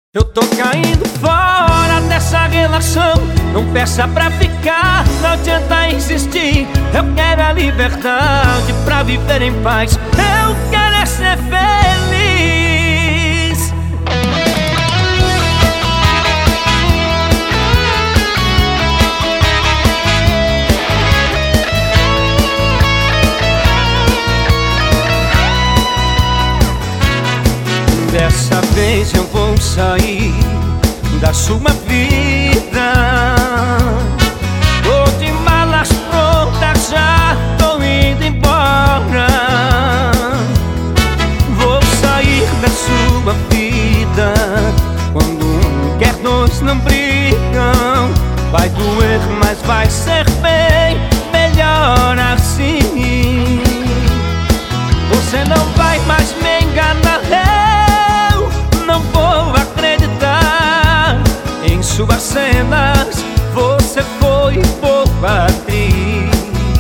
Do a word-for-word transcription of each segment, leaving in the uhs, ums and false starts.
Eu tô caindo fora dessa relação. Não peça pra ficar, não adianta insistir. Eu quero a liberdade pra viver em paz. Eu quero é ser feliz. Dessa vez eu vou sair da sua vida. Tô de malas prontas, já tô indo embora. Vou sair da sua vida. Quando um quer, dois não brigam. Vai doer, mas vai ser bem melhor assim. Você não vai mais me enganar. Não vou acreditar em suas cenas. Você foi boa atriz.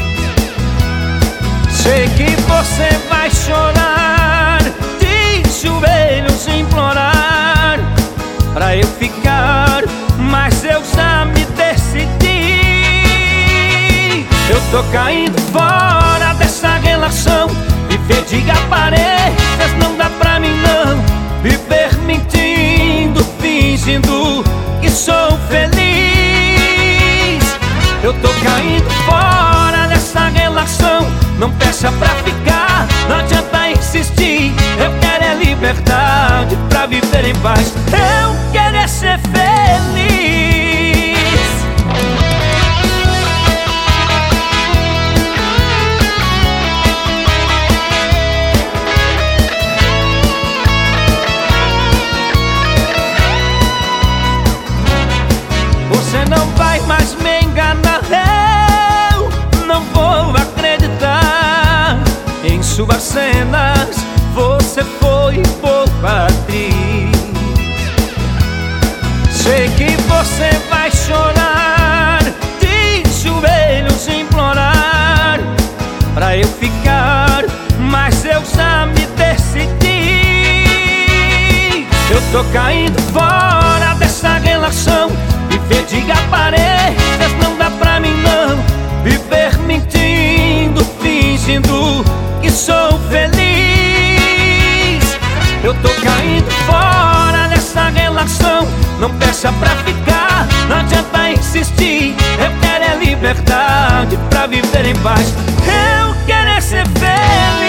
Sei que você vai chorar, de joelhos implorar pra eu ficar, mas eu já me decidi. Eu tô caindo fora dessa relação. Viver de aparências não dá pra mim não. Viver mentindo, fingindo que sou feliz. Eu tô caindo fora dessa relação. Não peça pra ficar, não adianta insistir. Eu quero é liberdade pra viver em paz. Eu quero é ser feliz. Você não vai mais me enganar. Eu não vou acreditar em suas cenas. Você foi boa atriz. Sei que você vai chorar, de joelhos implorar pra eu ficar, mas eu já me decidi. Eu tô caindo fora dessa relação. Viver de aparências não dá pra mim não. Viver mentindo, fingindo que sou feliz. Eu tô caindo fora dessa relação. Não peça pra ficar, não adianta insistir. Eu quero é liberdade pra viver em paz. Eu quero é ser feliz.